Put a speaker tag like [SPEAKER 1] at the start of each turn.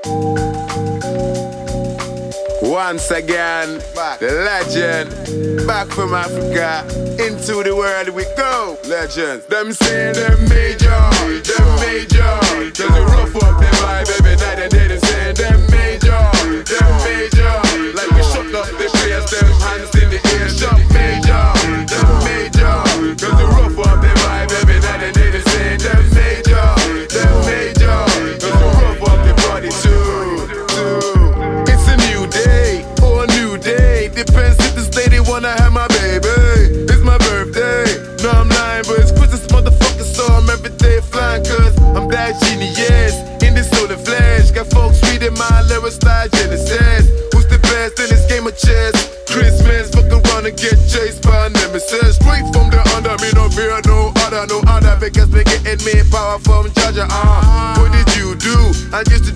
[SPEAKER 1] Once again, the legend, back from Africa, into the world we go. Legends, them say them major, just to rough up them vibe every night and day. They say them major, like we shut up the place, them hands in the air, shut major, just to rough up the vibe every night and day. They say them major, just to rough up the body too. It's a new day, or a new day. Depends if this lady wanna have my baby. It's my birthday, no I'm lying, but it's Christmas motherfucker, so I'm every day flying, cause I'm that genius, in this solar flash. Got folks reading my lyrics like Genesis. Who's the best in this game of chess? Christmas, fuck around and get chased by a nemesis. Straight from the under, me no fear no other, because we getting me power from Jaja. What did you do? I used to